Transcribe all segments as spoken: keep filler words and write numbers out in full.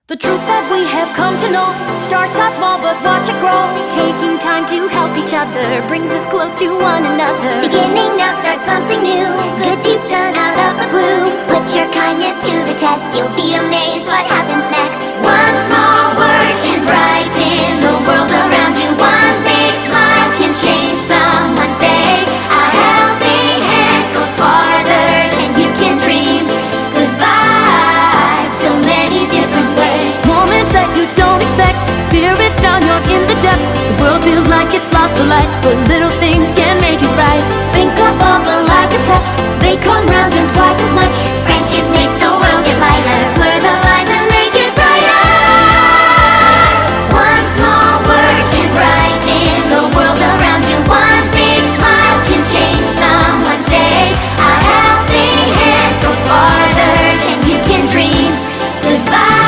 The truth that we have come to know starts out small but watch it grow. Taking time to help each other brings us close to one another. Beginning now, start something new. Good deeds done out of the blue. Put your kindness to the test. You'll be amazed what happens next. One small word can brighten the world around you. One big smile can change someone's day. A helping hand goes farther than you can dream. Good vibes, so many different ways. Moments that you don't expect, spirits down, you're in the depths. The world feels like it's lost the light, but little things can make it right. Think of all the lives you've touched, they come round and twice as much. Friendship makes the world get lighter. Blur the lines and make it brighter. One small word can brighten the world around you. One big smile can change someone's day. A helping hand goes farther than you can dream. Goodbye.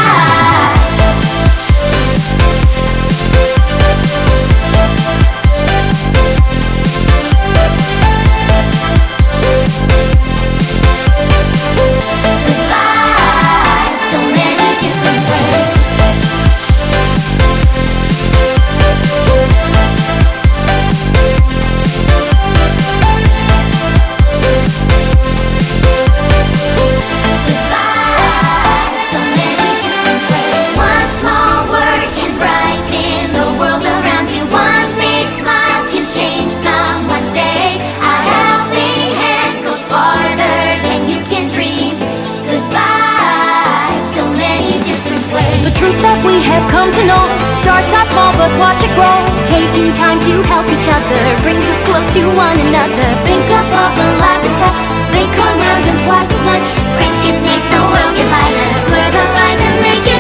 The truth that we have come to know starts out small but watch it grow. Taking time to help each other brings us close to one another. Think of all the lives you've touched, they come round and twice as much. Friendship makes the world get lighter. Blur the lines and make it